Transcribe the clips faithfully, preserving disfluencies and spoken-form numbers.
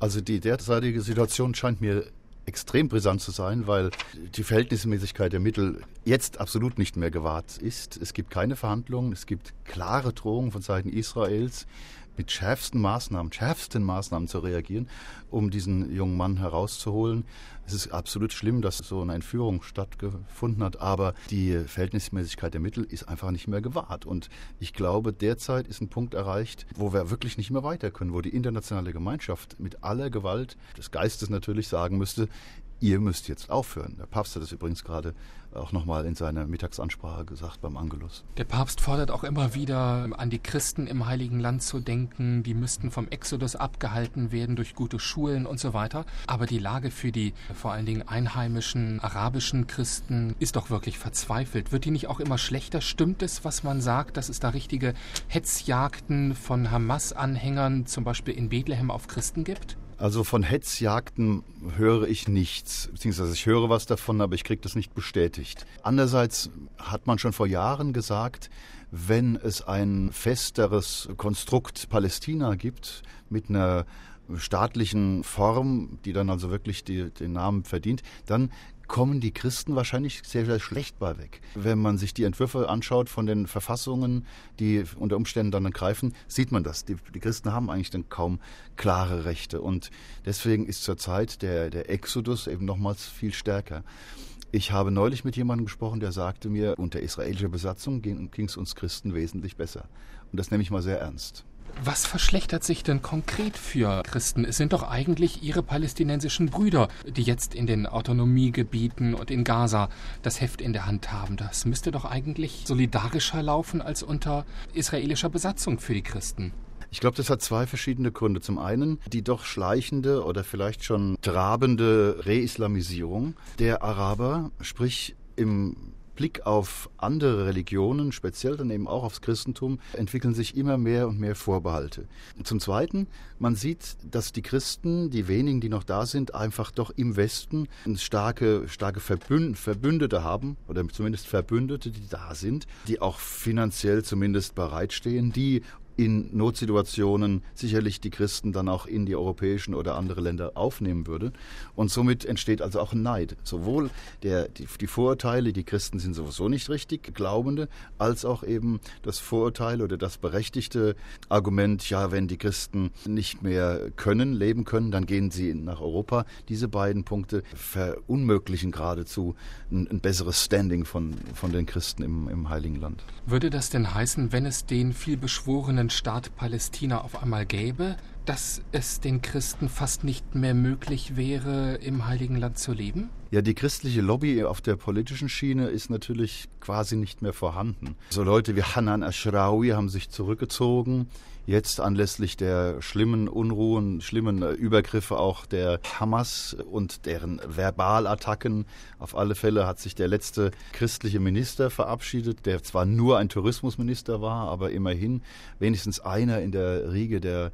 Also die derzeitige Situation scheint mir extrem brisant zu sein, weil die Verhältnismäßigkeit der Mittel jetzt absolut nicht mehr gewahrt ist. Es gibt keine Verhandlungen, es gibt klare Drohungen von Seiten Israels, mit schärfsten Maßnahmen, schärfsten Maßnahmen zu reagieren, um diesen jungen Mann herauszuholen. Es ist absolut schlimm, dass so eine Entführung stattgefunden hat, aber die Verhältnismäßigkeit der Mittel ist einfach nicht mehr gewahrt. Und ich glaube, derzeit ist ein Punkt erreicht, wo wir wirklich nicht mehr weiter können, wo die internationale Gemeinschaft mit aller Gewalt des Geistes natürlich sagen müsste, ihr müsst jetzt aufhören. Der Papst hat das übrigens gerade auch nochmal in seiner Mittagsansprache gesagt beim Angelus. Der Papst fordert auch immer wieder, an die Christen im Heiligen Land zu denken. Die müssten vom Exodus abgehalten werden durch gute Schulen und so weiter. Aber die Lage für die vor allen Dingen einheimischen arabischen Christen ist doch wirklich verzweifelt. Wird die nicht auch immer schlechter? Stimmt es, was man sagt, dass es da richtige Hetzjagden von Hamas-Anhängern zum Beispiel in Bethlehem auf Christen gibt? Also von Hetzjagden höre ich nichts, beziehungsweise ich höre was davon, aber ich kriege das nicht bestätigt. Andererseits hat man schon vor Jahren gesagt, wenn es ein festeres Konstrukt Palästina gibt mit einer staatlichen Form, die dann also wirklich die, den Namen verdient, dann kommen die Christen wahrscheinlich sehr, sehr schlecht bei weg. Wenn man sich die Entwürfe anschaut von den Verfassungen, die unter Umständen dann greifen, sieht man das. Die, die Christen haben eigentlich dann kaum klare Rechte. Und deswegen ist zurzeit der, der Exodus eben nochmals viel stärker. Ich habe neulich mit jemandem gesprochen, der sagte mir, unter israelischer Besatzung ging es uns Christen wesentlich besser. Und das nehme ich mal sehr ernst. Was verschlechtert sich denn konkret für Christen? Es sind doch eigentlich ihre palästinensischen Brüder, die jetzt in den Autonomiegebieten und in Gaza das Heft in der Hand haben. Das müsste doch eigentlich solidarischer laufen als unter israelischer Besatzung für die Christen. Ich glaube, das hat zwei verschiedene Gründe. Zum einen die doch schleichende oder vielleicht schon trabende Reislamisierung der Araber, sprich im Blick auf andere Religionen, speziell dann eben auch aufs Christentum, entwickeln sich immer mehr und mehr Vorbehalte. Zum Zweiten, man sieht, dass die Christen, die wenigen, die noch da sind, einfach doch im Westen starke, starke Verbünd- Verbündete haben, oder zumindest Verbündete, die da sind, die auch finanziell zumindest bereitstehen, die in Notsituationen sicherlich die Christen dann auch in die europäischen oder andere Länder aufnehmen würde. Und somit entsteht also auch ein Neid. Sowohl der, die, die Vorurteile, die Christen sind sowieso nicht richtig, Glaubende, als auch eben das Vorurteil oder das berechtigte Argument, ja, wenn die Christen nicht mehr können, leben können, dann gehen sie nach Europa. Diese beiden Punkte verunmöglichen geradezu ein, ein besseres Standing von, von den Christen im, im Heiligen Land. Würde das denn heißen, wenn es den vielbeschworenen Staat Palästina auf einmal gäbe, dass es den Christen fast nicht mehr möglich wäre, im Heiligen Land zu leben? Ja, die christliche Lobby auf der politischen Schiene ist natürlich quasi nicht mehr vorhanden. So Leute wie Hanan Ashrawi haben sich zurückgezogen. Jetzt anlässlich der schlimmen Unruhen, schlimmen Übergriffe auch der Hamas und deren Verbalattacken. Auf alle Fälle hat sich der letzte christliche Minister verabschiedet, der zwar nur ein Tourismusminister war, aber immerhin wenigstens einer in der Riege der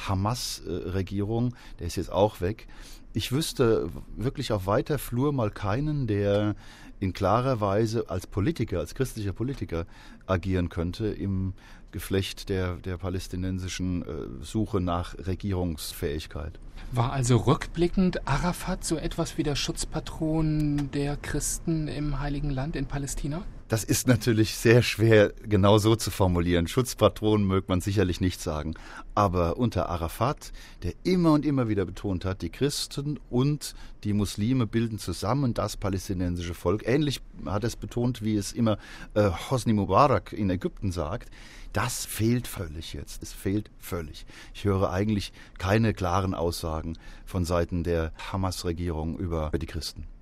Hamas-Regierung. Der ist jetzt auch weg. Ich wüsste wirklich auf weiter Flur mal keinen, der in klarer Weise als Politiker, als christlicher Politiker agieren könnte im Geflecht der, der palästinensischen äh, Suche nach Regierungsfähigkeit. War also rückblickend Arafat so etwas wie der Schutzpatron der Christen im Heiligen Land in Palästina? Das ist natürlich sehr schwer genau so zu formulieren. Schutzpatron mögt man sicherlich nicht sagen. Aber unter Arafat, der immer und immer wieder betont hat, die Christen und die Muslime bilden zusammen das palästinensische Volk. Ähnlich hat er es betont, wie es immer äh, Hosni Mubarak in Ägypten sagt. Das fehlt völlig jetzt. Es fehlt völlig. Ich höre eigentlich keine klaren Aussagen von Seiten der Hamas-Regierung über die Christen.